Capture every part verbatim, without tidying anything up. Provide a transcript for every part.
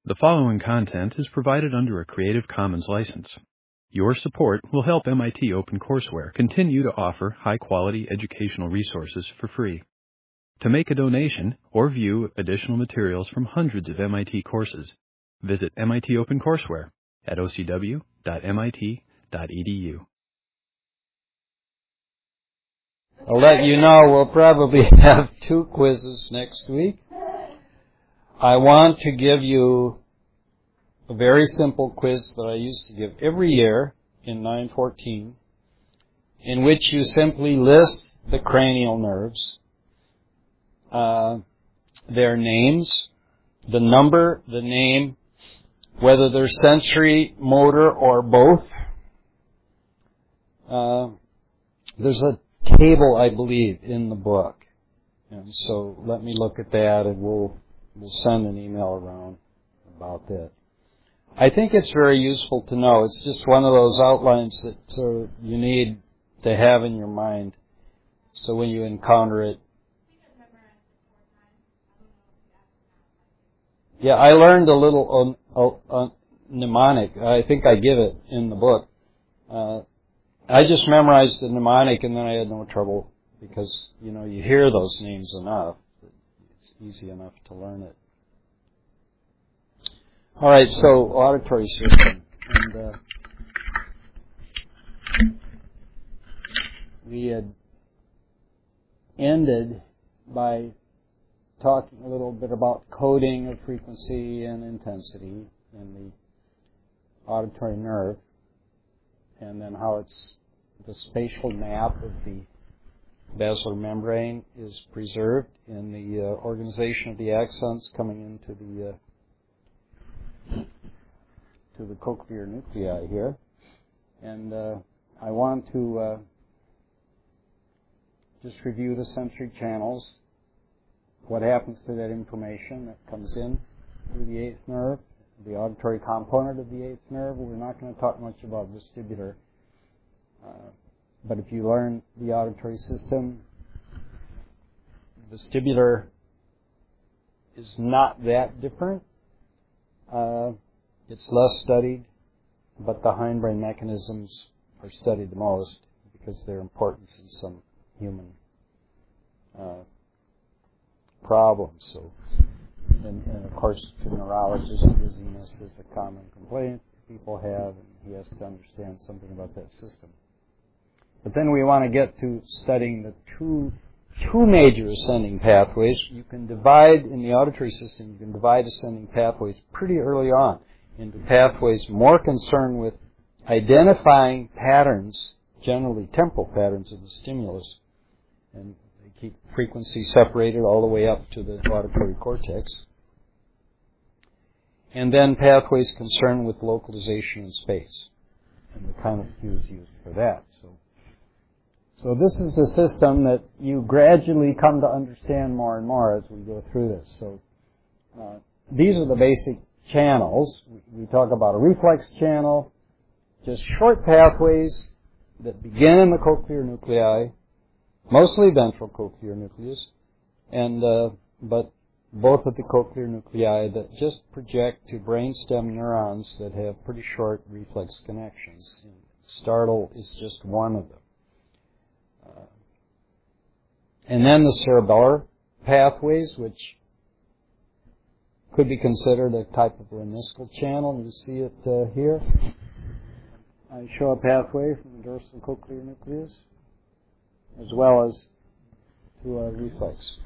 The following content is provided under a Creative Commons license. Your support will help M I T OpenCourseWare continue to offer high-quality educational resources for free. To make a donation or view additional materials from hundreds of M I T courses, visit M I T OpenCourseWare at o c w dot m i t dot e d u. I'll let you know we'll probably have two quizzes next week. I want to give you a very simple quiz that I used to give every year in nine fourteen, in which you simply list the cranial nerves, uh, their names, the number, the name, whether they're sensory, motor, or both. Uh, there's a table, I believe, in the book. And so let me look at that, and we'll we'll send an email around about that. I think it's very useful to know. It's just one of those outlines that sort of you need to have in your mind, so when you encounter it. Yeah, I learned a little on, on mnemonic. I think I give it in the book. Uh, I just memorized the mnemonic, and then I had no trouble because, you know, you hear those names enough. It's easy enough to learn it. All right, so auditory system. And uh, we had ended by talking a little bit about coding of frequency and intensity in the auditory nerve, and then how it's the spatial map of the basilar membrane is preserved in the uh, organization of the axons coming into the uh, to the cochlear nuclei here. And uh, I want to uh, just review the sensory channels, what happens to that information that comes in through the eighth nerve, the auditory component of the eighth nerve. We're not going to talk much about vestibular. Uh, but if you learn the auditory system, vestibular is not that different. Uh, it's less studied, but the hindbrain mechanisms are studied the most because their importance in some human uh, problems. So, and, and of course, to neurologists, dizziness is a common complaint people have, and he has to understand something about that system. But then we want to get to studying the two two major ascending pathways. You can divide, in the auditory system, you can divide ascending pathways pretty early on into pathways more concerned with identifying patterns, generally temporal patterns of the stimulus, and they keep frequency separated all the way up to the auditory cortex. And then pathways concerned with localization in space, and the kind of cues used for that. So, so this is the system that you gradually come to understand more and more as we go through this. So uh, these are the basic channels. We talk about a reflex channel, just short pathways that begin in the cochlear nuclei, mostly ventral cochlear nucleus, and uh, but both of the cochlear nuclei that just project to brainstem neurons that have pretty short reflex connections. And startle is just one of them. Uh, and then the cerebellar pathways, which could be considered a type of lemniscal channel. You see it uh, here. I show a pathway from the dorsal cochlear nucleus, as well as to a reflex.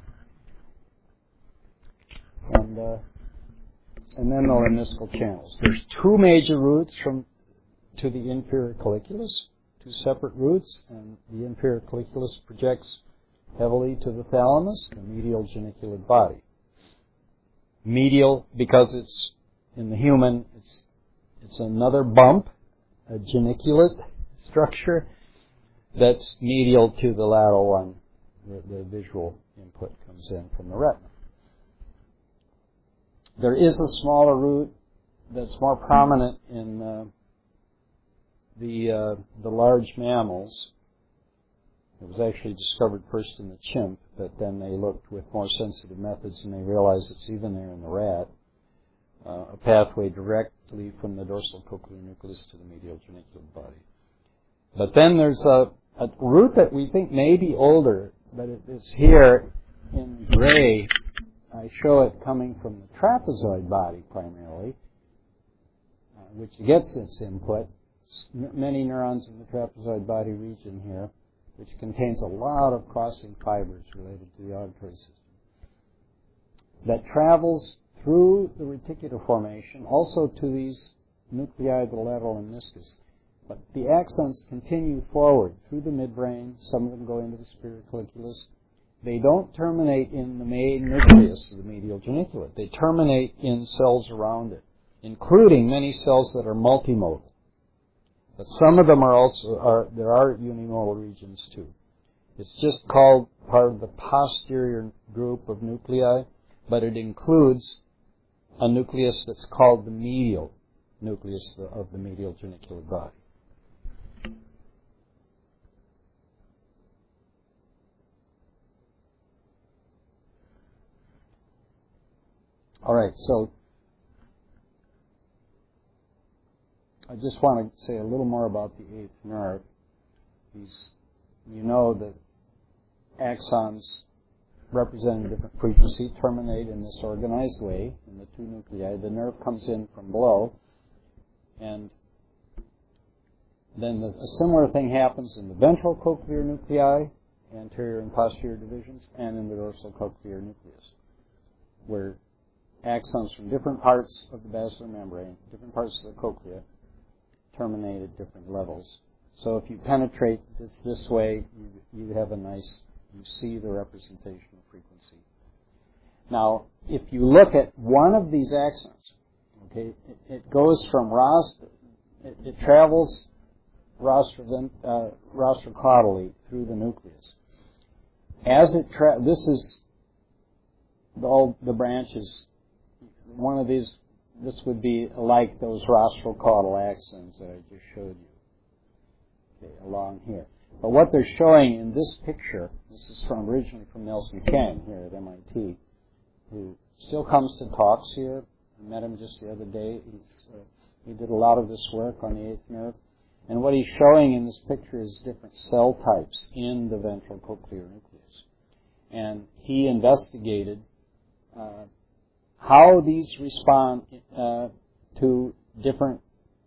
And uh, and then the lemniscal channels. There's two major routes from to the inferior colliculus, two separate routes, and the inferior colliculus projects heavily to the thalamus, the medial geniculate body. Medial because it's in the human, it's it's another bump, a geniculate structure that's medial to the lateral one, where the visual input comes in from the retina. There is a smaller root that's more prominent in uh, the uh, the large mammals. It was actually discovered first in the chimp, but then they looked with more sensitive methods and they realized it's even there in the rat. uh, a pathway directly from the dorsal cochlear nucleus to the medial geniculate body. But then there's a, a route that we think may be older, but it is here in gray. I show it coming from the trapezoid body primarily, uh, which gets its input. N- many neurons in the trapezoid body region here, which contains a lot of crossing fibers related to the auditory system, that travels through the reticular formation, also to these nuclei of the lateral meniscus. But the axons continue forward through the midbrain. Some of them go into the superior colliculus. They don't terminate in the main nucleus of the medial geniculate. They terminate in cells around it, including many cells that are multimodal. But some of them are also, are, there are unimodal regions too. It's just called part of the posterior group of nuclei, but it includes a nucleus that's called the medial nucleus of the medial geniculate body. All right, so I just want to say a little more about the eighth nerve. These, you know that axons representing different frequency terminate in this organized way in the two nuclei. The nerve comes in from below, and then the, a similar thing happens in the ventral cochlear nuclei, anterior and posterior divisions, and in the dorsal cochlear nucleus, where axons from different parts of the basilar membrane, different parts of the cochlea, terminate at different levels. So if you penetrate this this way, you, you have a nice, you see the representation of frequency. Now, if you look at one of these axons, okay, it, it goes from rostral, it, it travels rostral, uh, rostrocaudally through the nucleus. As it tra- this is the, all the branches. One of these, this would be like those rostral caudal axons that I just showed you, okay, along here. But what they're showing in this picture, this is from originally from Nelson Kang here at M I T, who still comes to talks here. I met him just the other day. He's, uh, he did a lot of this work on the eighth nerve. And what he's showing in this picture is different cell types in the ventral cochlear nucleus. And he investigated uh, how these respond uh, to different,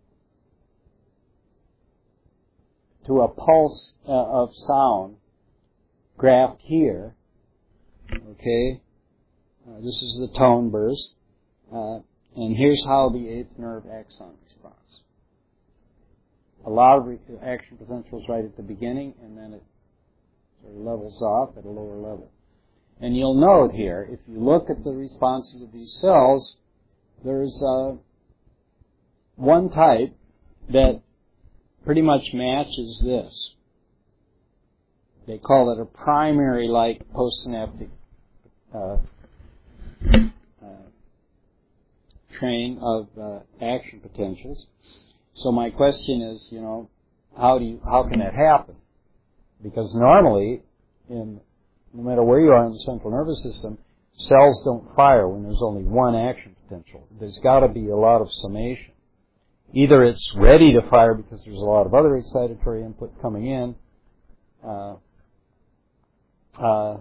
to a pulse uh, of sound graphed here. Okay, uh, this is the tone burst, uh, and here's how the eighth nerve axon responds. A lot of re- action potentials right at the beginning, and then it sort of levels off at a lower level. And you'll note here, if you look at the responses of these cells, there's uh, one type that pretty much matches this. They call it a primary-like postsynaptic uh, uh, train of uh, action potentials. So my question is, you know, how do you, how can that happen? Because normally, in no matter where you are in the central nervous system, cells don't fire when there's only one action potential. There's got to be a lot of summation. Either it's ready to fire because there's a lot of other excitatory input coming in, uh, uh,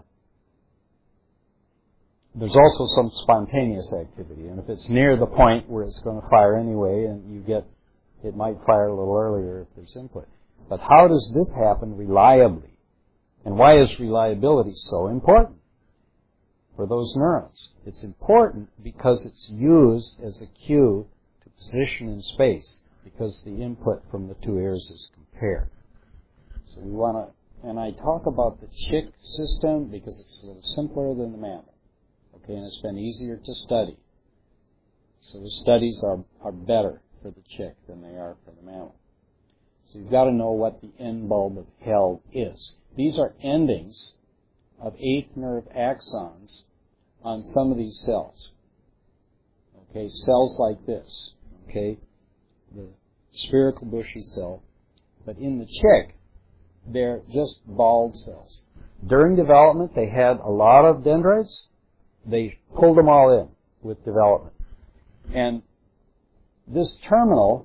there's also some spontaneous activity, and if it's near the point where it's going to fire anyway, and you get, it might fire a little earlier if there's input. But how does this happen reliably? And why is reliability so important for those neurons? It's important because it's used as a cue to position in space, because the input from the two ears is compared. So we want to, and I talk about the chick system because it's a little simpler than the mammal, okay, and it's been easier to study. So the studies are, are better for the chick than they are for the mammal. So you've got to know what the end bulb of hell is. These are endings of eighth nerve axons on some of these cells. Okay, cells like this. Okay, the spherical bushy cell. But in the chick, they're just bald cells. During development, they had a lot of dendrites. They pulled them all in with development. And this terminal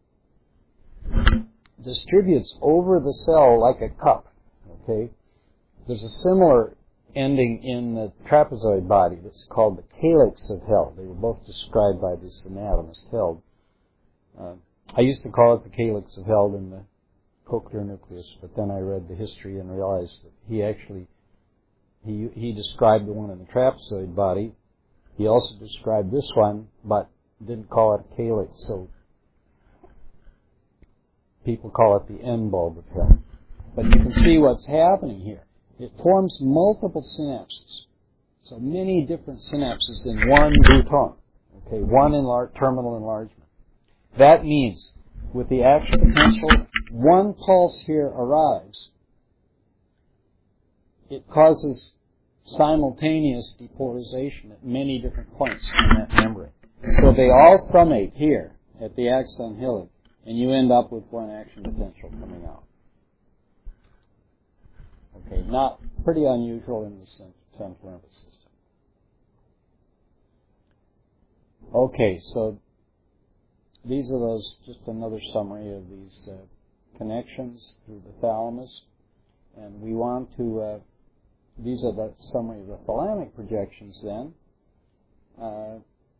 distributes over the cell like a cup. Okay? There's a similar ending in the trapezoid body that's called the calyx of Held. They were both described by this anatomist, Held. Uh, I used to call it the calyx of Held in the cochlear nucleus, but then I read the history and realized that he actually, he, he described the one in the trapezoid body. He also described this one, but didn't call it a calyx, so people call it the end bulb of Held. But you can see what's happening here. It forms multiple synapses. So many different synapses in one bouton. Okay, one enlar- terminal enlargement. That means with the action potential, one pulse here arrives. It causes simultaneous depolarization at many different points in that membrane. So they all summate here at the axon hillock, and you end up with one action potential coming out. Okay, not pretty unusual in the central nervous system. Okay, so these are those, just another summary of these uh, connections through the thalamus. And we want to, uh, these are the summary of the thalamic projections then. Uh,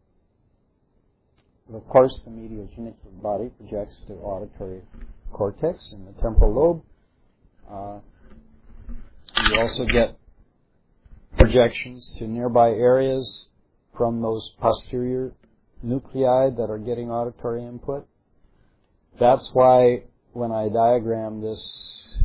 of course, the medial genicular body projects to auditory cortex in the temporal lobe. Uh, You also get projections to nearby areas from those posterior nuclei that are getting auditory input. That's why when I diagram this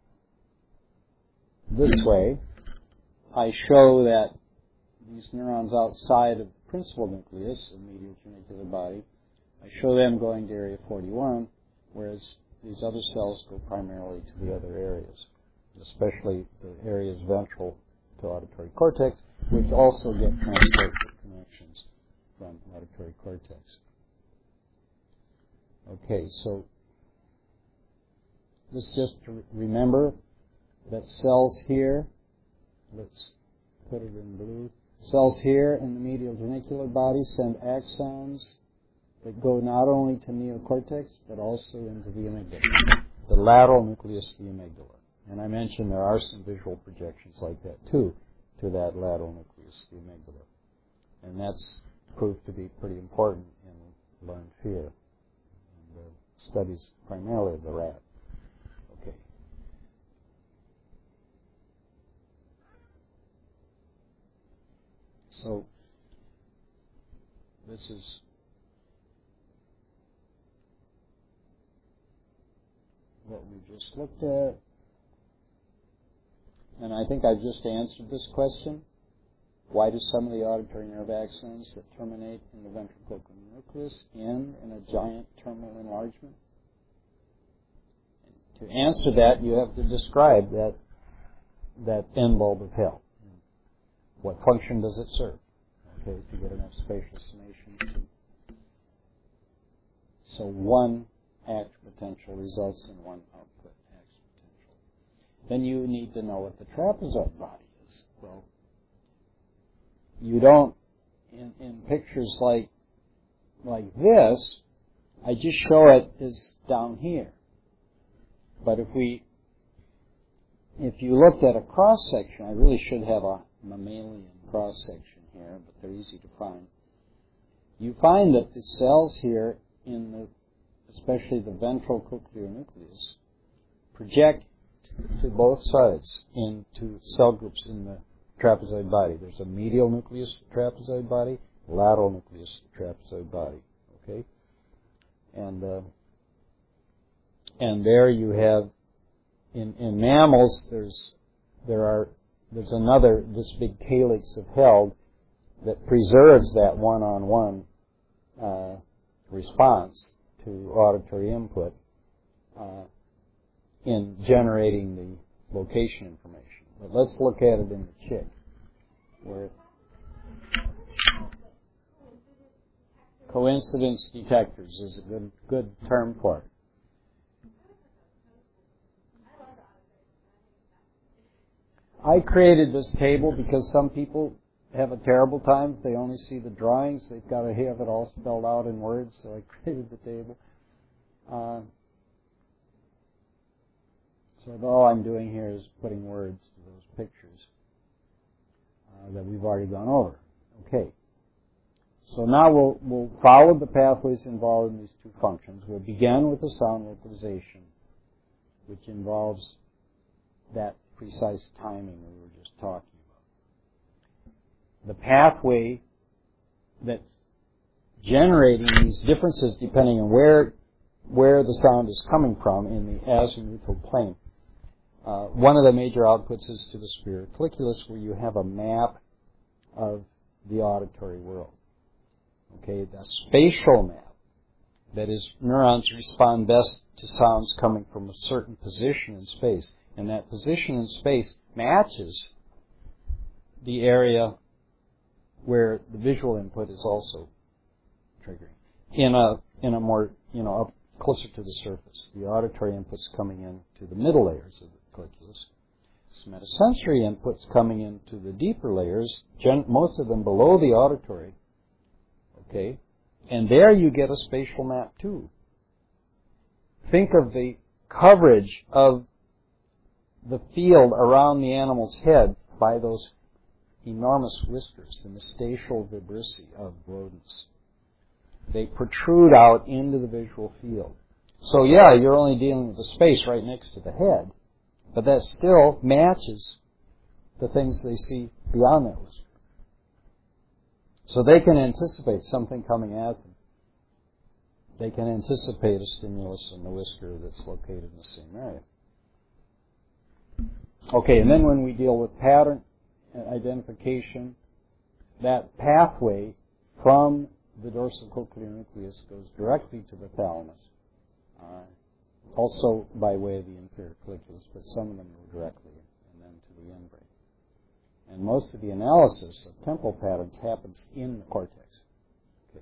this way, I show that these neurons outside of the principal nucleus, the medial genicular body, I show them going to area forty-one, whereas these other cells go primarily to the other areas, especially the areas ventral to auditory cortex, which also get transport connections from auditory cortex. Okay, so this just to remember that cells here, let's put it in blue, cells here in the medial genicular body send axons that go not only to neocortex, but also into the amygdala, the lateral nucleus of the amygdala. And I mentioned there are some visual projections like that, too, to that lateral nucleus, the amygdala. And that's proved to be pretty important in learned fear, and the studies primarily of the rat. Okay. So, this is what we just looked at. And I think I've just answered this question. Why do some of the auditory nerve axons that terminate in the ventricular nucleus end in a giant terminal enlargement? And to answer that, you have to describe that that end bulb of Held. What function does it serve? Okay, to get enough spatial summation. So one action potential results in one output action potential. Then you need to know what the trapezoid body is. Well, you don't, in, in pictures like like this, I just show it as down here. But if we, if you looked at a cross section, I really should have a mammalian cross section here, but they're easy to find. You find that the cells here in the, especially the ventral cochlear nucleus, project to both sides into cell groups in the trapezoid body. There's a medial nucleus of the trapezoid body, lateral nucleus of the trapezoid body. Okay, and uh, and there you have in in mammals. There's there are there's another this big calyx of Held that preserves that one-on-one uh, response to auditory input uh, in generating the location information. But let's look at it in the chick, where coincidence detectors is a good good term for it. I created this table because some people have a terrible time if they only see the drawings. They've got to have it all spelled out in words, so I created the table. Uh, so all I'm doing here is putting words to those pictures uh, that we've already gone over. Okay. So now we'll, we'll follow the pathways involved in these two functions. We'll begin with the sound localization, which involves that precise timing we were just talking about. The pathway that's generating these differences depending on where where the sound is coming from in the azimuthal plane. Uh, one of the major outputs is to the superior colliculus, where you have a map of the auditory world. Okay, the spatial map, that is, neurons respond best to sounds coming from a certain position in space, and that position in space matches the area where the visual input is also triggering. In a in a more, you know, up closer to the surface, the auditory inputs coming in to the middle layers of the colliculus. Somatosensory inputs coming into the deeper layers, gen- most of them below the auditory. Okay, and there you get a spatial map too. Think of the coverage of the field around the animal's head by those enormous whiskers, the mestacial vibrissae of rodents. They protrude out into the visual field. So yeah, you're only dealing with the space right next to the head, but that still matches the things they see beyond that whisker. So they can anticipate something coming at them. They can anticipate a stimulus in the whisker that's located in the same area. Okay, and then when we deal with pattern identification, that pathway from the dorsal cochlear nucleus goes directly to the thalamus, uh, also by way of the inferior colliculus, but some of them go directly and then to the end brain. And most of the analysis of temporal patterns happens in the cortex. Okay.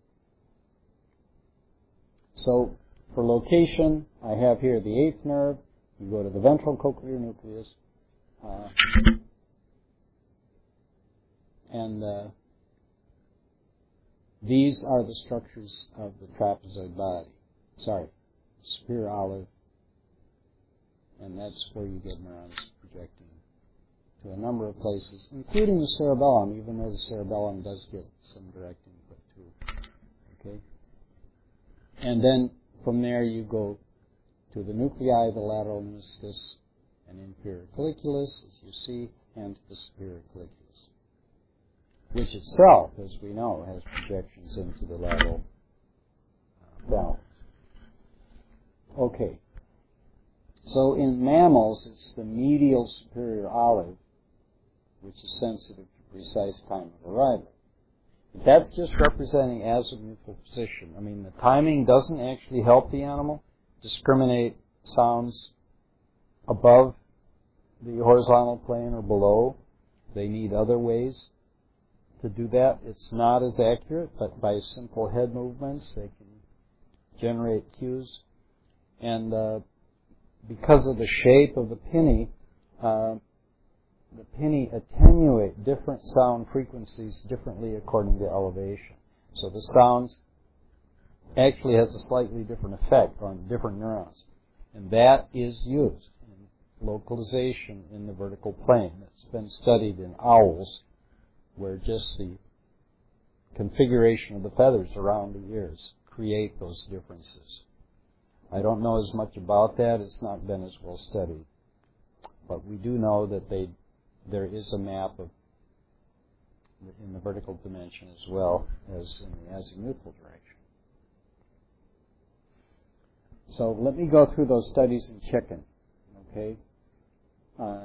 So for location, I have here the eighth nerve. You go to the ventral cochlear nucleus, uh, and uh, these are the structures of the trapezoid body. Sorry, superior olive, and that's where you get neurons projecting to a number of places, including the cerebellum, even though the cerebellum does get some direct input too. Okay? And then from there you go to the nuclei, the lateral meniscus, and inferior colliculus, as you see, and to the superior colliculus, which itself, as we know, has projections into the lateral uh, thalamus. Okay. So in mammals, it's the medial superior olive which is sensitive to precise time of arrival. But that's just representing azimuthal position. I mean, the timing doesn't actually help the animal discriminate sounds above the horizontal plane or below. They need other ways to do that. It's not as accurate, but by simple head movements, they can generate cues. And uh, because of the shape of the pinny, uh, the pinny attenuate different sound frequencies differently according to elevation. So the sounds actually has a slightly different effect on different neurons. And that is used in localization in the vertical plane. It's been studied in owls, where just the configuration of the feathers around the ears create those differences. I don't know as much about that. It's not been as well studied. But we do know that they, there is a map of in the vertical dimension as well as in the azimuthal direction. So let me go through those studies in chicken. Okay. Uh,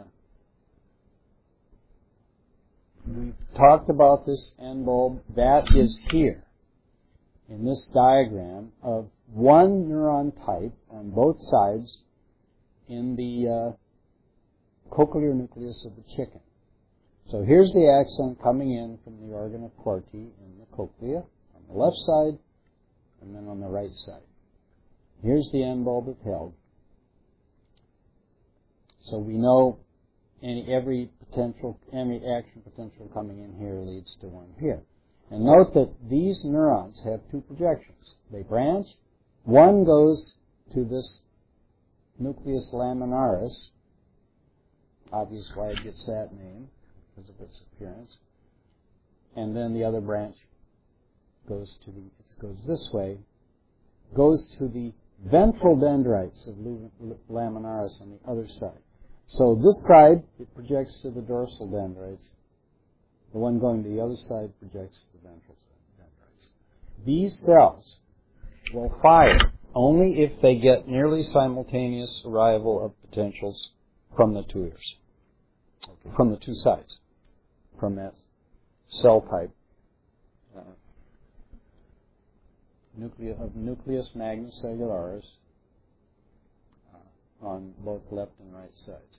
we've talked about this end bulb. That is here in this diagram of one neuron type on both sides in the uh, cochlear nucleus of the chicken. So here's the axon coming in from the organ of Corti in the cochlea on the left side and then on the right side. Here's the end bulb it held. So we know any every potential, any action potential coming in here leads to one here. And note that these neurons have two projections. They branch. One goes to this nucleus laminaris. Obvious why it gets that name, because of its appearance. And then the other branch goes to the, it goes this way, goes to the ventral dendrites of laminaris on the other side. So this side, it projects to the dorsal dendrites. The one going to the other side projects to the ventral dendrites. These cells will fire only if they get nearly simultaneous arrival of potentials from the two ears, okay, from the two sides, from that cell type uh, nucleus, of nucleus magnocellularis uh, on both left and right sides.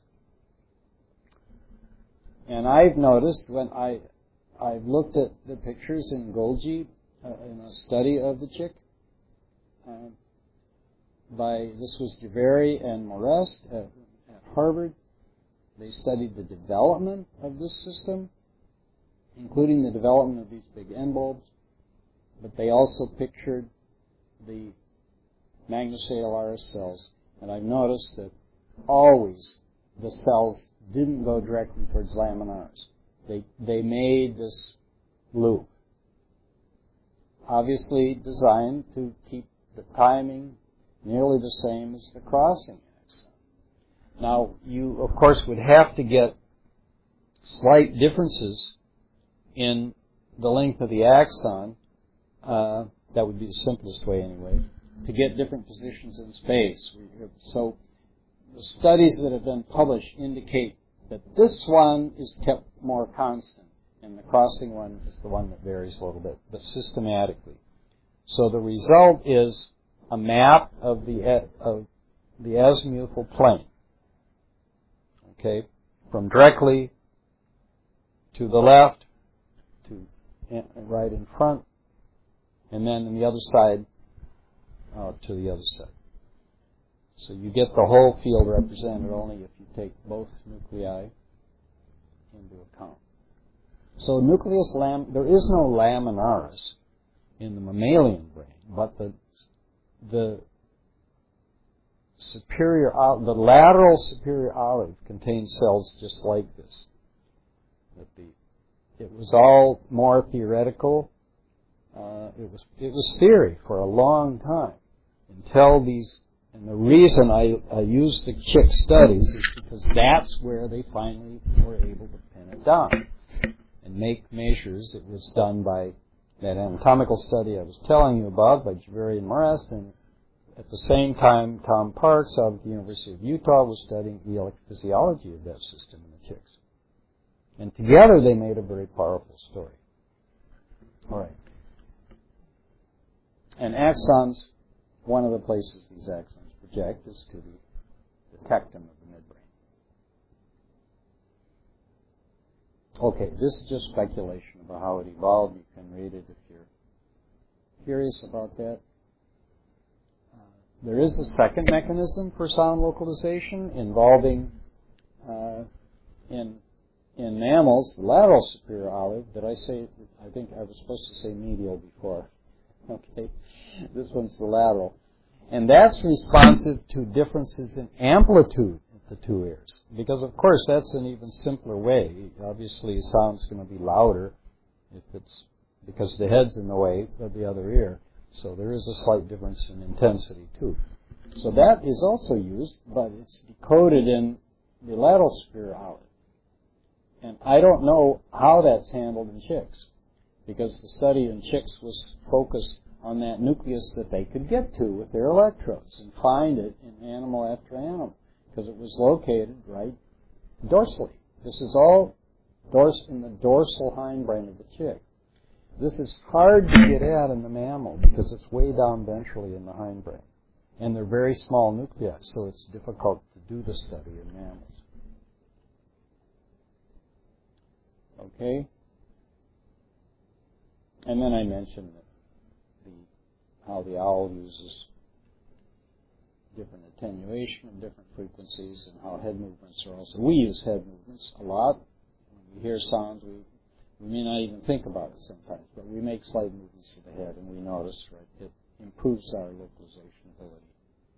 And I've noticed when I, I've looked at the pictures in Golgi, uh, in a study of the chick, uh, by, this was Javeri and Morest at, at Harvard. They studied the development of this system, including the development of these big end bulbs, but they also pictured the magnocellularis cells. And I've noticed that always the cells didn't go directly towards laminaris. They, they made this loop, obviously designed to keep the timing nearly the same as the crossing axon. Now, you, of course, would have to get slight differences in the length of the axon, uh, that would be the simplest way anyway, to get different positions in space. So the studies that have been published indicate that this one is kept more constant, and the crossing one is the one that varies a little bit, but systematically. So the result is a map of the of the azimuthal plane, okay, from directly to the left to right in front, and then on the other side uh, to the other side. So you get the whole field represented only if you take both nuclei into account. So nucleus lam, there is no laminaris in the mammalian brain, but the the superior, the lateral superior olive contains cells just like this. That the, it was all more theoretical. Uh, it was it was theory for a long time until these. And the reason I, I use the chick studies is because that's where they finally were able to pin it down and make measures. It was done by that anatomical study I was telling you about by Javeri and Morest, and at the same time, Tom Parks out of the University of Utah was studying the electrophysiology of that system in the chicks. And together they made a very powerful story. All right. And axons, one of the places these axons project is to the, the tectum of the midbrain. Okay, this is just speculation about how it evolved. You can read it if you're curious about that. Uh, there is a second mechanism for sound localization involving, uh, in in mammals, the lateral superior olive. Did I say, I think I was supposed to say medial before. Okay, this one's the lateral. And that's responsive to differences in amplitude of the two ears. Because, of course, that's an even simpler way. Obviously, sound's going to be louder if it's because the head's in the way of the other ear. So there is a slight difference in intensity, too. So that is also used, but it's decoded in the lateral superior olive. And I don't know how that's handled in chicks, because the study in chicks was focused on that nucleus that they could get to with their electrodes and find it in animal after animal, because it was located right dorsally. This is all dors- in the dorsal hindbrain of the chick. This is hard to get at in the mammal because it's way down ventrally in the hindbrain. And they're very small nuclei, so it's difficult to do the study in mammals. Okay? And then I mentioned that how the owl uses different attenuation of different frequencies and how head movements are also. We use head movements a lot. When we hear sounds, we, we may not even think about it sometimes, but we make slight movements of the head and we notice, right, it improves our localization ability.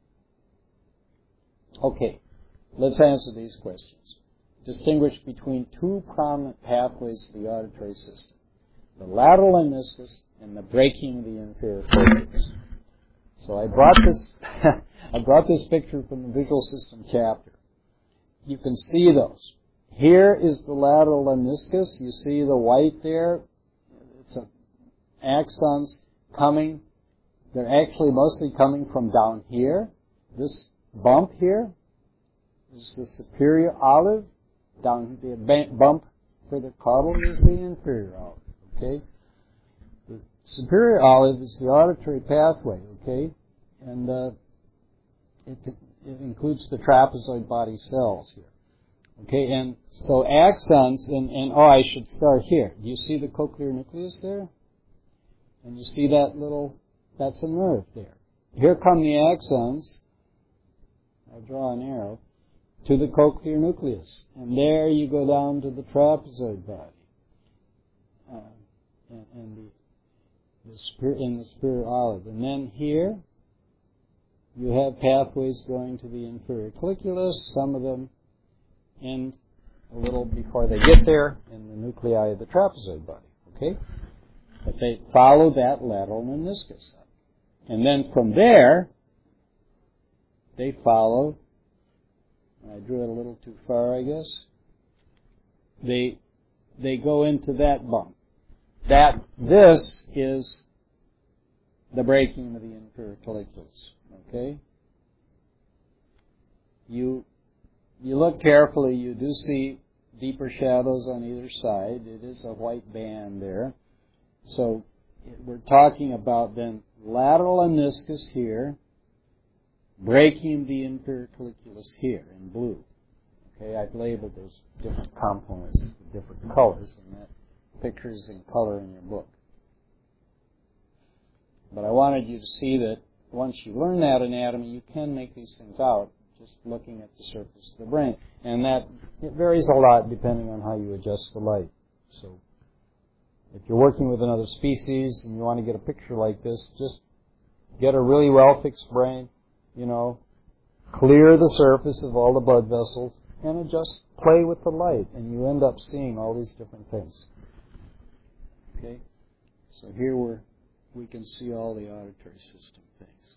Okay, let's answer these questions. Distinguish between two prominent pathways of the auditory system, the lateral lemniscus and the breaking of the inferior cortex. So I brought this I brought this picture from the visual system chapter. You can see those. Here is the lateral lemniscus. You see the white there. It's a, axons coming. They're actually mostly coming from down here. This bump here is the superior olive. Down the bump for the caudal is the inferior olive. Okay? The superior olive is the auditory pathway. Okay? And uh, it, it includes the trapezoid body cells here. Okay? And so axons, and, and oh, I should start here. Do you see the cochlear nucleus there? And you see that little, that's a nerve there. Here come the axons. I'll draw an arrow to the cochlear nucleus. And there you go down to the trapezoid body. Uh, and, and the, the spirit, in the superior olive. And then here, you have pathways going to the inferior colliculus. Some of them end a little before they get there in the nuclei of the trapezoid body. Okay? But they follow that lateral meniscus up. And then from there, they follow, I drew it a little too far, I guess. They they go into that bump. That this is the breaking of the inferior colliculus. Okay? You you look carefully, you do see deeper shadows on either side. It is a white band there. So we're talking about then lateral meniscus here, breaking the inferior colliculus here in blue. Okay, I've labeled those different components with different colors, and that picture is in color in your book. But I wanted you to see that once you learn that anatomy, you can make these things out just looking at the surface of the brain. And that, it varies a lot depending on how you adjust the light. So if you're working with another species and you want to get a picture like this, just get a really well-fixed brain, you know, clear the surface of all the blood vessels, and just play with the light, and you end up seeing all these different things. Okay? So here we're, we can see all the auditory system things.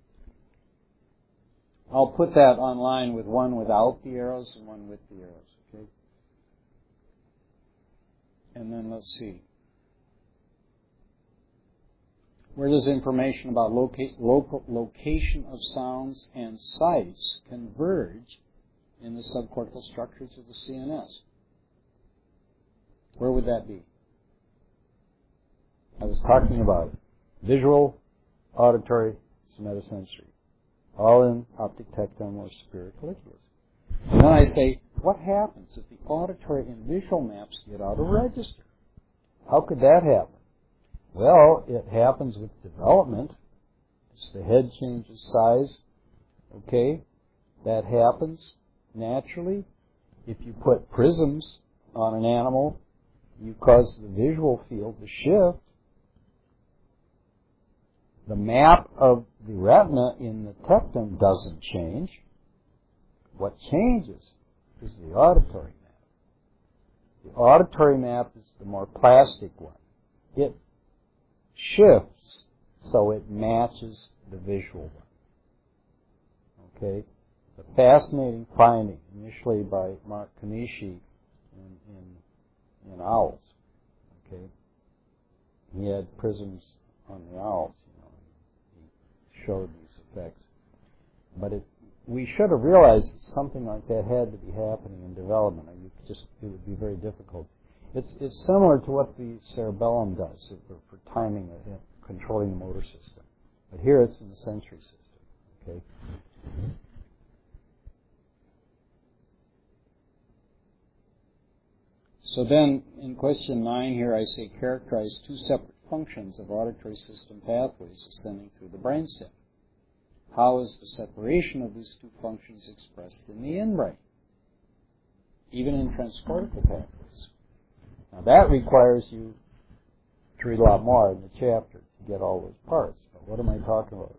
I'll put that online with one without the arrows and one with the arrows, okay? And then let's see. Where does information about loca- local location of sounds and sights converge in the subcortical structures of the C N S? Where would that be? I was talking about visual, auditory, somatosensory, all in optic tectum or superior colliculus. And then I say, what happens if the auditory and visual maps get out of register? How could that happen? Well, it happens with development. As the head changes size, okay, that happens naturally. If you put prisms on an animal, you cause the visual field to shift. The map of the retina in the tectum doesn't change. What changes is the auditory map. The auditory map is the more plastic one. It shifts so it matches the visual one. Okay? It's a fascinating finding, initially by Mark Konishi in, in, in owls. Okay? He had prisms on the owls, you know, and he showed these effects. But it, we should have realized something like that had to be happening in development. I mean, it just it would be very difficult. It's, it's similar to what the cerebellum does for, for timing and controlling the motor system. But here it's in the sensory system. Okay? So then, in question nine here, I say characterize two separate functions of auditory system pathways ascending through the brainstem. how is the separation of these two functions expressed in the in-brain, even in transcortical pathways. Now that requires you to read a lot more in the chapter to get all those parts. But what am I talking about?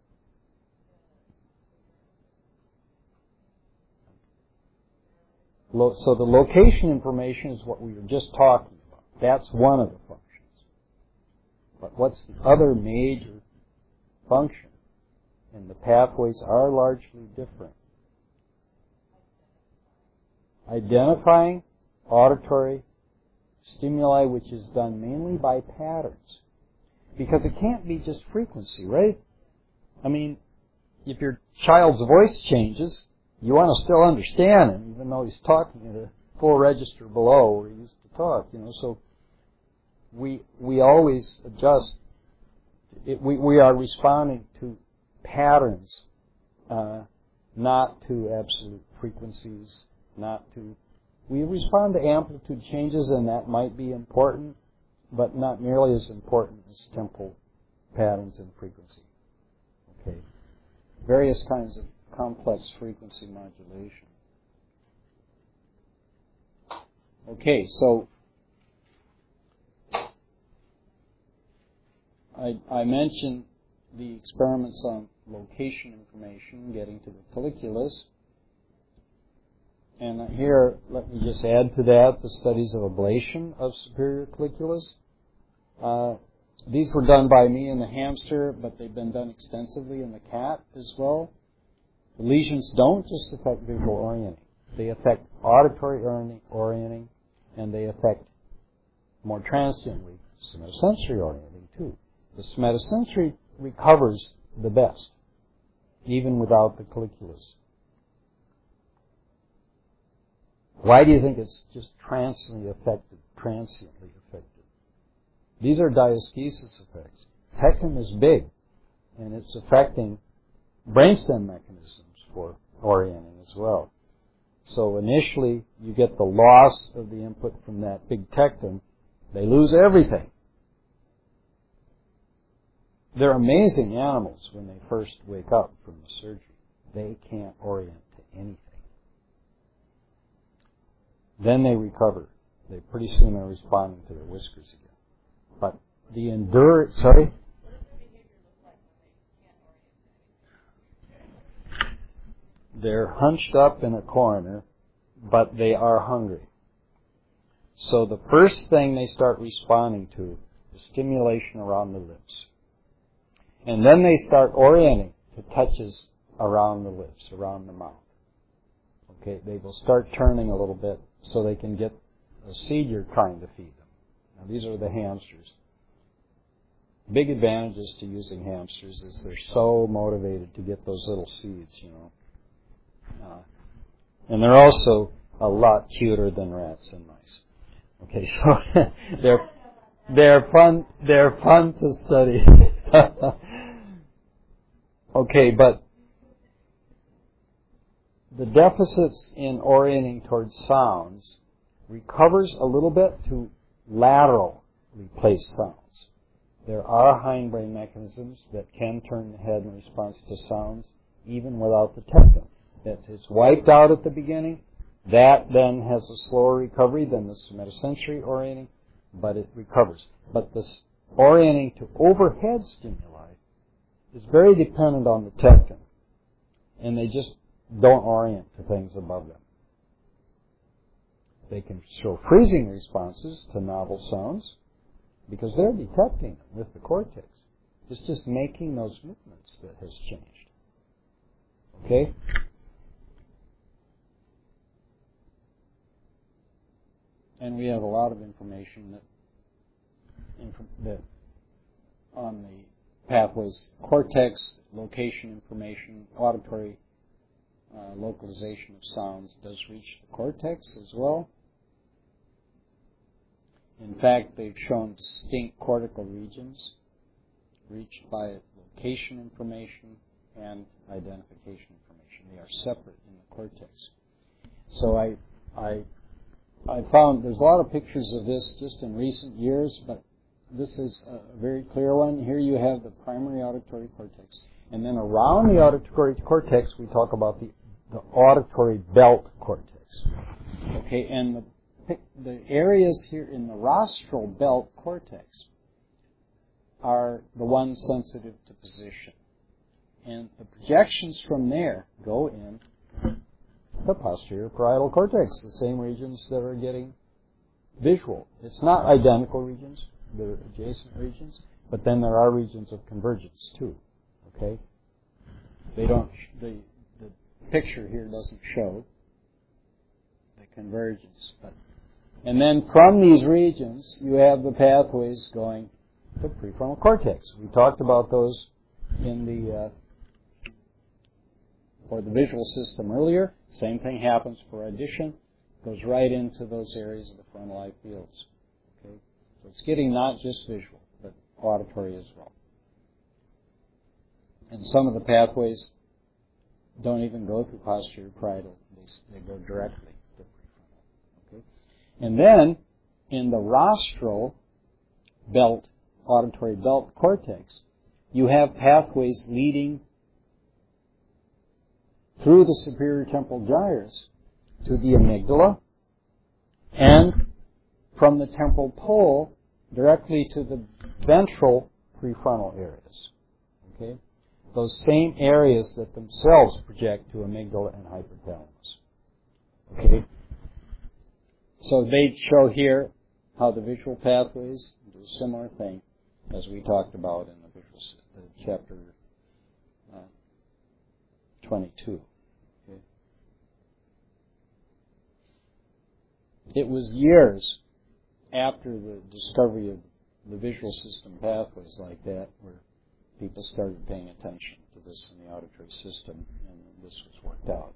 So the location information is what we were just talking about. That's one of the functions. But what's the other major function? And the pathways are largely different. Identifying auditory stimuli, which is done mainly by patterns. Because it can't be just frequency, right? I mean, if your child's voice changes, you want to still understand him, even though he's talking at a full register below where he used to talk, you know. So we we always adjust. It, we, we are responding to patterns, uh, not to absolute frequencies, not to... We respond to amplitude changes, and that might be important, but not nearly as important as temporal patterns and frequency. Okay. Various kinds of complex frequency modulation. Okay, so I, I mentioned the experiments on location information, getting to the colliculus. And here, let me just add to that the studies of ablation of superior colliculus. Uh, these were done by me in the hamster, but they've been done extensively in the cat as well. The lesions don't just affect visual orienting. They affect auditory orienting, and they affect, more transiently, somatosensory orienting too. The somatosensory recovers the best, even without the colliculus. Why do you think it's just transiently affected? Transiently affected. These are diasthesis effects. Tectum is big, and it's affecting brainstem mechanisms for orienting as well. So initially, you get the loss of the input from that big tectum. They lose everything. They're amazing animals when they first wake up from the surgery. They can't orient to anything. Then they recover. They pretty soon are responding to their whiskers again. But the endure, sorry? They're hunched up in a corner, but they are hungry. So the first thing they start responding to is stimulation around the lips. And then they start orienting to touches around the lips, around the mouth. Okay, they will start turning a little bit so they can get a seed you're trying to feed them. Now these are the hamsters. Big advantages to using hamsters is they're so motivated to get those little seeds, you know. Uh, and they're also a lot cuter than rats and mice. Okay, so they're they're fun they're fun to study. Okay, but the deficits in orienting towards sounds recovers a little bit to laterally placed sounds. There are hindbrain mechanisms that can turn the head in response to sounds even without the tectum. That it's wiped out at the beginning. That then has a slower recovery than the somatosensory orienting, but it recovers. But this orienting to overhead stimuli is very dependent on the tectum, and they just don't orient to things above them. They can show freezing responses to novel sounds because they're detecting them with the cortex. It's just making those movements that has changed. Okay? And we have a lot of information that, inf- that on the pathways, cortex, location information, auditory uh, localization of sounds does reach the cortex as well. In fact, they've shown distinct cortical regions reached by location information and identification information. They are separate in the cortex. So I, I, I found there's a lot of pictures of this just in recent years, but this is a very clear one. Here you have the primary auditory cortex. And then around the auditory cortex, we talk about the, the auditory belt cortex. Okay, and the, the areas here in the rostral belt cortex are the ones sensitive to position. And the projections from there go in the posterior parietal cortex, the same regions that are getting visual. It's not identical regions, they're adjacent regions, but then there are regions of convergence too. Okay? They don't, the, the picture here doesn't show the convergence. But, and then from these regions, you have the pathways going to prefrontal cortex. We talked about those in the, uh, for the visual system earlier. Same thing happens for audition. Goes right into those areas of the frontal eye fields. Okay? So it's getting not just visual, but auditory as well. And some of the pathways don't even go through posterior parietal. They, they go directly to prefrontal. Okay? And then, in the rostral belt, auditory belt cortex, you have pathways leading through the superior temporal gyrus to the amygdala, and from the temporal pole directly to the ventral prefrontal areas. Okay? Those same areas that themselves project to amygdala and hypothalamus. Okay? So they show here how the visual pathways do a similar thing as we talked about in the visual uh, chapter uh, twenty-two. Okay? It was years after the discovery of the visual system pathways like that where people started paying attention to this in the auditory system, and this was worked out.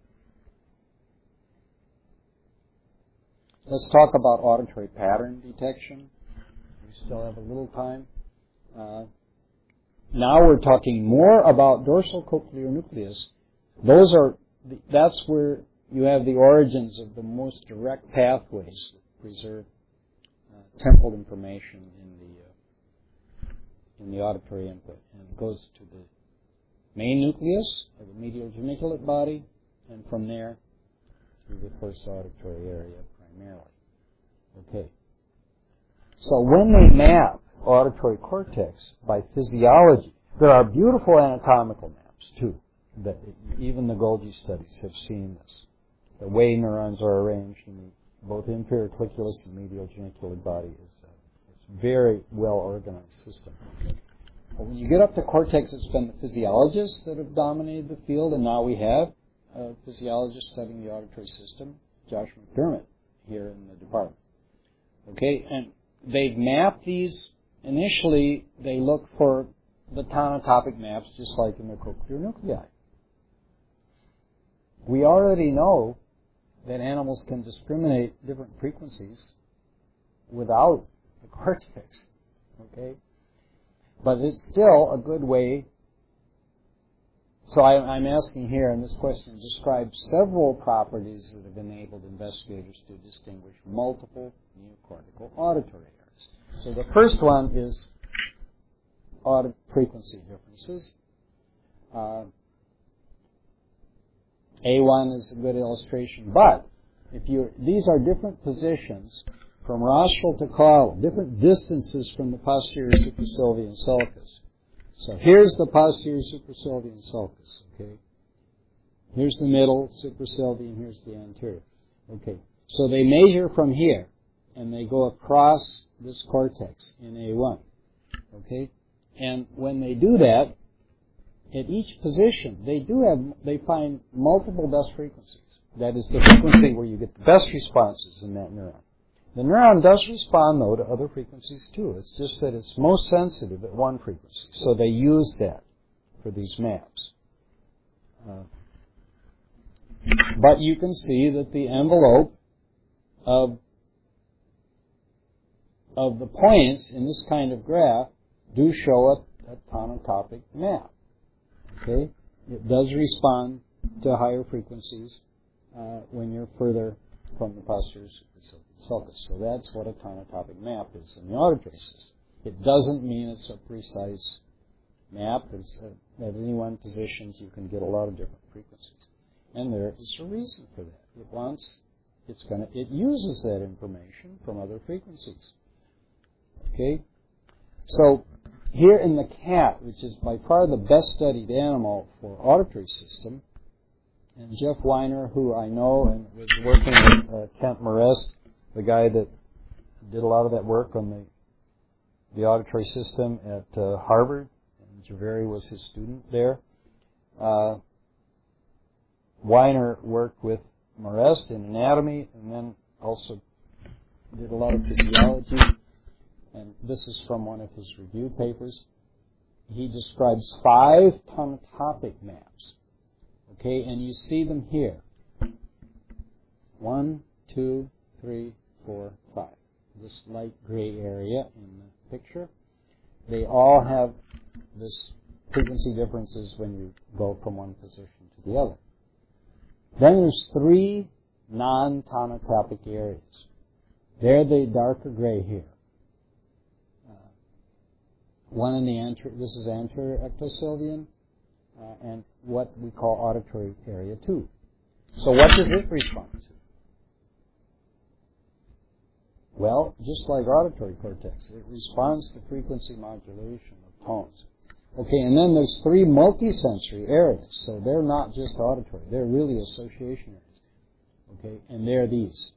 Let's talk about auditory pattern detection. We still have a little time. Uh, now we're talking more about dorsal cochlear nucleus. Those are, the, that's where you have the origins of the most direct pathways that preserve uh, temporal information in the uh, in the auditory input, and it goes to the main nucleus of the medial geniculate body, and from there to the first auditory area primarily. Okay. So when they map auditory cortex by physiology, there are beautiful anatomical maps too. That even the Golgi studies have seen this. The way neurons are arranged in the, both inferior colliculus and medial geniculate body is a, it's a very well organized system. But when you get up to cortex, it's been the physiologists that have dominated the field, and now we have a physiologist studying the auditory system, Josh McDermott, here in the department. Okay, and they've mapped these. Initially, they look for the tonotopic maps, just like in the cochlear nuclei. We already know that animals can discriminate different frequencies without the cortex, okay? But it's still a good way. So I, I'm asking here in this question, describe several properties that have enabled investigators to distinguish multiple neocortical auditory areas. So the first one is audit frequency differences. Uh, A one is a good illustration, but if you these are different positions from rostral to caudal, different distances from the posterior supersylvian sulcus. So here's the posterior supersylvian sulcus, okay? Here's the middle supersylvian, here's the anterior. Okay, so they measure from here, and they go across this cortex in A one, okay? And when they do that, at each position, they do have, they find multiple best frequencies. That is the frequency where you get the best responses in that neuron. The neuron does respond, though, to other frequencies, too. It's just that it's most sensitive at one frequency. So they use that for these maps. Uh, but you can see that the envelope of, of the points in this kind of graph do show a, a tonotopic map. Okay? It does respond to higher frequencies uh, when you're further from the posterior supersylvian sulcus. So that's what a tonotopic map is in the auditory system. It doesn't mean it's a precise map. It's a, at any one positions you can get a lot of different frequencies. And there is a reason for that. It wants, it's gonna, it uses that information from other frequencies. Okay? So, here in the cat, which is by far the best studied animal for auditory system, and Jeff Weiner, who I know and was working with uh, Kent Marest, the guy that did a lot of that work on the the auditory system at uh, Harvard, and Javeri was his student there. Uh, Weiner worked with Marest in anatomy, and then also did a lot of physiology. And this is from one of his review papers. He describes five tonotopic maps. Okay, and you see them here. One, two, three, four, five. This light gray area in the picture. They all have this frequency differences when you go from one position to the other. Then there's three non-tonotopic areas. They're the darker gray here. One in the anterior, this is anterior ectosylvian, uh, and what we call auditory area two. So what does it respond to? Well, just like auditory cortex, it responds to frequency modulation of tones. Okay, and then there's three multisensory areas, so they're not just auditory, they're really association areas. Okay, and they're these.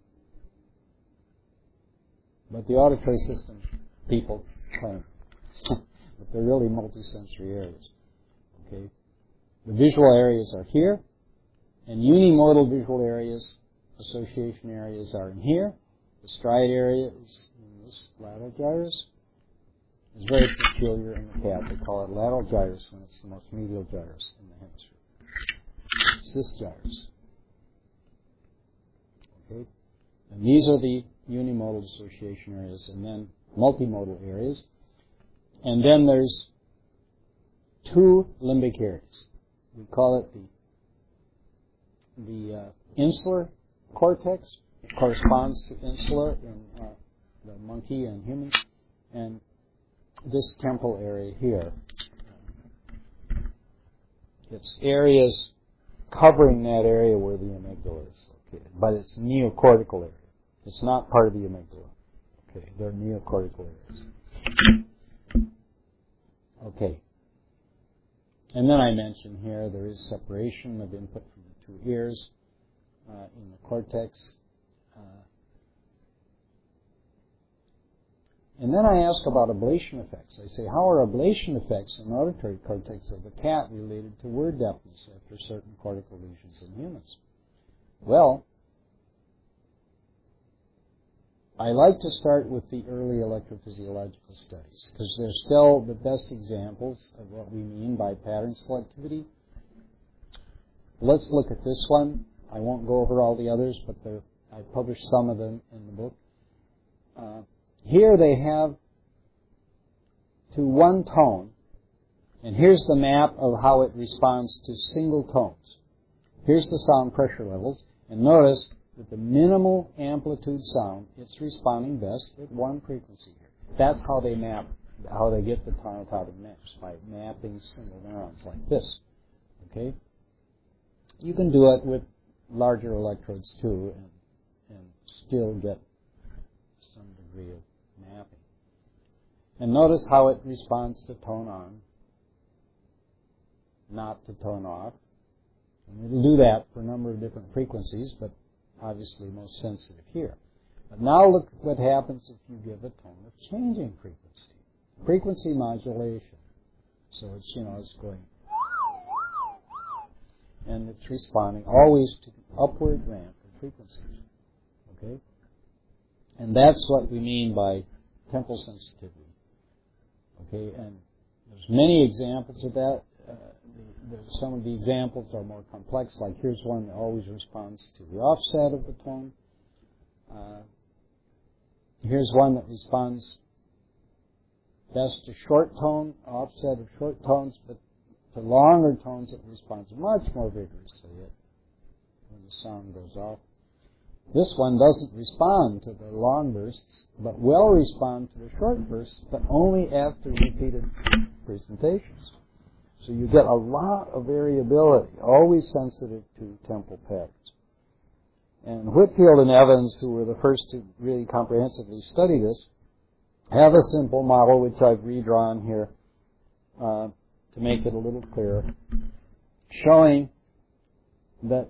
But the auditory system people claim. But they're really multisensory areas. Okay, the visual areas are here, and unimodal visual areas, association areas are in here. The stride area is in this lateral gyrus. It's very peculiar in the cat. They call it lateral gyrus when it's the most medial gyrus in the hemisphere. It's this gyrus. Okay, and these are the unimodal association areas, and then multimodal areas. And then there's two limbic areas. We call it the the uh, insular cortex. It corresponds to insula in uh, the monkey and human. And this temporal area here. It's areas covering that area where the amygdala is located. But it's neocortical area. It's not part of the amygdala. Okay, they're neocortical areas. Okay. And then I mentioned here there is separation of input from the two ears uh, in the cortex. Uh, and then I ask about ablation effects. I say, how are ablation effects in the auditory cortex of the cat related to word deafness after certain cortical lesions in humans? Well, I like to start with the early electrophysiological studies because they're still the best examples of what we mean by pattern selectivity. Let's look at this one. I won't go over all the others, but I published some of them in the book. Uh, here they have to one tone, and here's the map of how it responds to single tones. Here's the sound pressure levels, and notice with the minimal amplitude sound, it's responding best at one frequency here. That's how they map, how they get the tonotopic maps, by mapping single neurons like this. Okay? You can do it with larger electrodes too, and, and still get some degree of mapping. And notice how it responds to tone on, not to tone off. And it'll do that for a number of different frequencies, but obviously most sensitive here. But now look what happens if you give a tone of changing frequency. Frequency modulation. So it's, you know, it's going, and it's responding always to the upward ramp of frequencies. Okay? And that's what we mean by temporal sensitivity. Okay? And there's many examples of that. Uh, the, the, some of the examples are more complex, like here's one that always responds to the offset of the tone. Uh, here's one that responds best to short tone, offset of short tones, but to longer tones it responds much more vigorously when the sound goes off. This one doesn't respond to the long bursts, but will respond to the short bursts, but only after repeated presentations. So you get a lot of variability, always sensitive to temporal patterns. And Whitfield and Evans, who were the first to really comprehensively study this, have a simple model which I've redrawn here uh, to make it a little clearer, showing that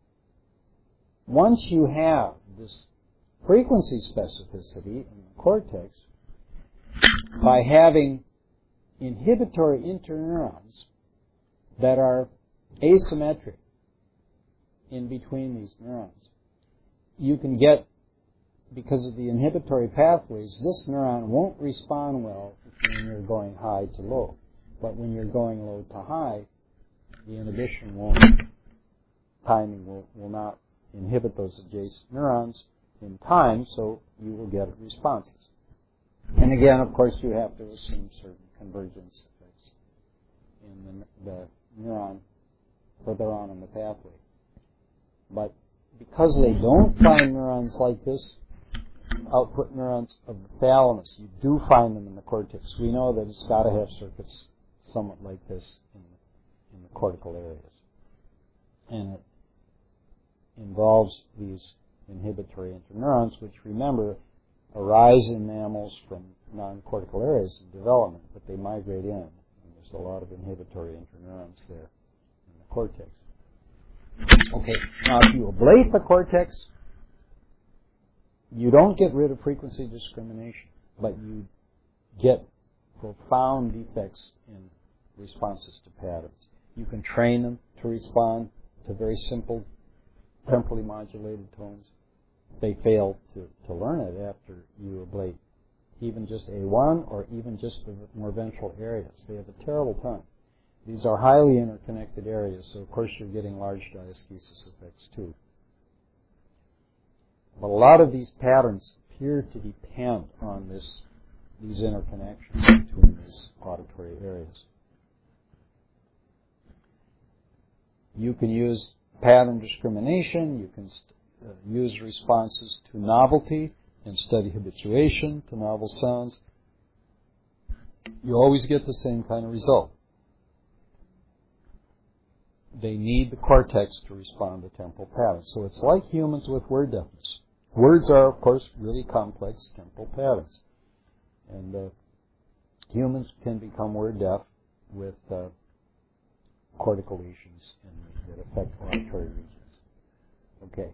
once you have this frequency specificity in the cortex, by having inhibitory interneurons that are asymmetric in between these neurons, you can get, because of the inhibitory pathways, this neuron won't respond well when you're going high to low. But when you're going low to high, the inhibition won't, timing will, will not inhibit those adjacent neurons in time, so you will get responses. And again, of course, you have to assume certain convergence effects in the, the neuron further on in the pathway. But because they don't find neurons like this, output neurons of the thalamus, you do find them in the cortex. We know that it's got to have circuits somewhat like this in the, in the cortical areas. And it involves these inhibitory interneurons, which, remember, arise in mammals from non-cortical areas of development, but they migrate in. And there's a lot of inhibitory interneurons there in the cortex. Okay, now if you ablate the cortex, you don't get rid of frequency discrimination, but you get profound defects in responses to patterns. You can train them to respond to very simple temporally modulated tones. They fail to, to learn it after you ablate even just A one or even just the more ventral areas. They have a terrible time. These are highly interconnected areas, so of course you're getting large diasthesis effects too. But a lot of these patterns appear to depend on this, these interconnections between these auditory areas. You can use pattern discrimination, you can st- uh, use responses to novelty and study habituation to novel sounds. You always get the same kind of result. They need the cortex to respond to temporal patterns. So it's like humans with word deafness. Words are, of course, really complex temporal patterns. And uh, humans can become word deaf with uh, cortical lesions in, that affect auditory regions. Okay.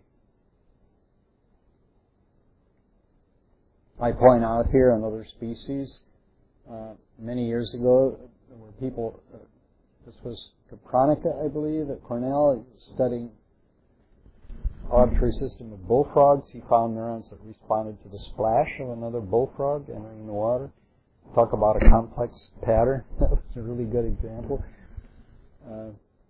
I point out here another species. Uh, many years ago, there were people, uh, this was Capronica, I believe, at Cornell. He was studying auditory system of bullfrogs. He found neurons that responded to the splash of another bullfrog entering the water. Talk about a complex pattern. That was a really good example. Uh,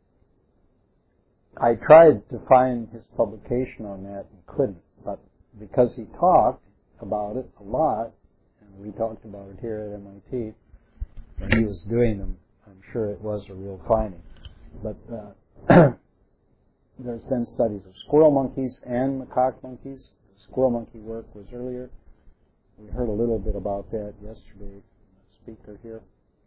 I tried to find his publication on that and couldn't, but because he talked about it a lot, and we talked about it here at M I T, and he was doing them, I'm sure it was a real finding. But uh, there's been studies of squirrel monkeys and macaque monkeys. The squirrel monkey work was earlier. We heard a little bit about that yesterday from the speaker here.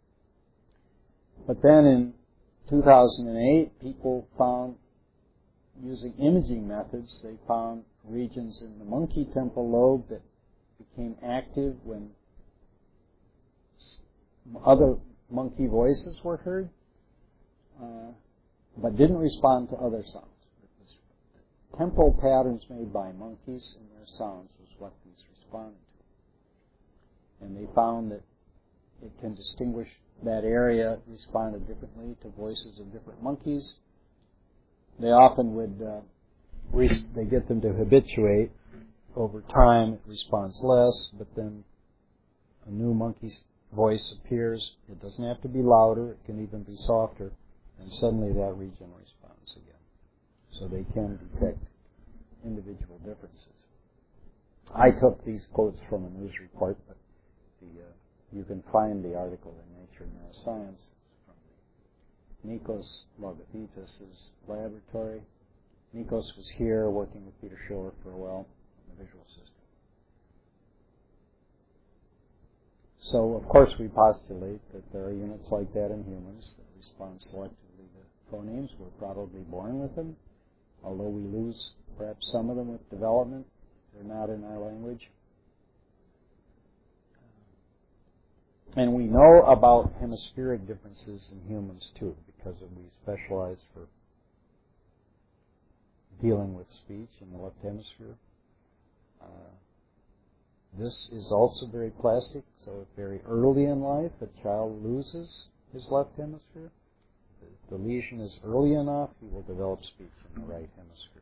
But then in two thousand eight, people found, using imaging methods, they found regions in the monkey temporal lobe that became active when other monkey voices were heard, uh, but didn't respond to other sounds. The temporal patterns made by monkeys and their sounds was what these responded to. And they found that it can distinguish that area responded differently to voices of different monkeys. They often would, uh, re- they get them to habituate. Over time, it responds less, but then a new monkey's voice appears. It doesn't have to be louder. It can even be softer. And suddenly that region responds again. So they can detect individual differences. I took these quotes from a news report, but the, uh, you can find the article in Nature Neuroscience from Nikos Logothetis' laboratory. Nikos was here working with Peter Schiller for a while on the visual system. So, of course, we postulate that there are units like that in humans that respond selectively to phonemes. We're probably born with them, although we lose perhaps some of them with development. They're not in our language. And we know about hemispheric differences in humans, too, because of we specialize for dealing with speech in the left hemisphere. Uh, this is also very plastic, so if very early in life a child loses his left hemisphere, if the lesion is early enough, he will develop speech in the right hemisphere.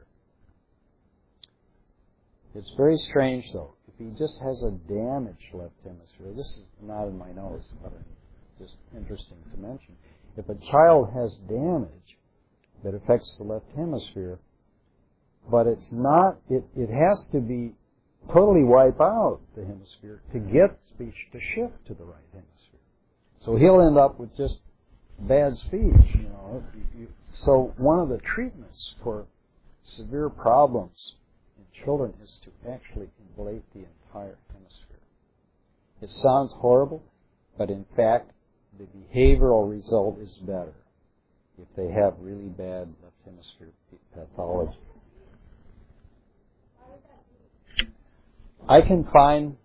It's very strange, though. If he just has a damaged left hemisphere, this is not in my notes, but it's just interesting to mention. If a child has damage that affects the left hemisphere, but it's not, it, it has to be totally wipe out the hemisphere to get speech to shift to the right hemisphere. So he'll end up with just bad speech, you know. So one of the treatments for severe problems in children is to actually ablate the entire hemisphere. It sounds horrible, but in fact, the behavioral result is better if they have really bad left hemisphere pathology. I can find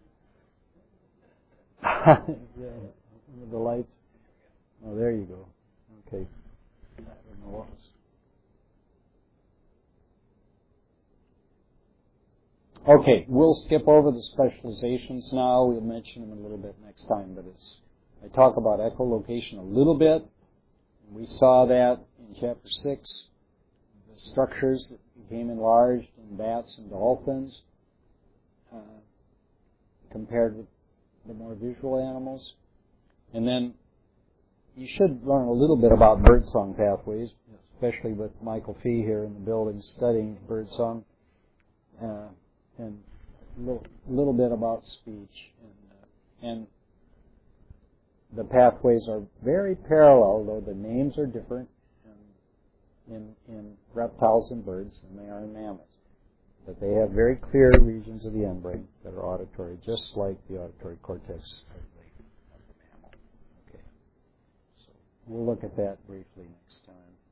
yeah, the lights. Oh, there you go. Okay. I don't know what was. Okay, we'll skip over the specializations now. We'll mention them a little bit next time, but it's, I talk about echolocation a little bit. We saw that in chapter six, the structures that became enlarged in bats and dolphins uh, compared with the more visual animals. And then you should learn a little bit about birdsong pathways, especially with Michael Fee here in the building studying birdsong. Uh, and a little, little bit about speech. And, uh, and the pathways are very parallel, though the names are different in, in, in reptiles and birds than they are in mammals. But they have very clear regions of the end brain that are auditory, just like the auditory cortex of the, of the mammal. Okay. So we'll look at that briefly next time.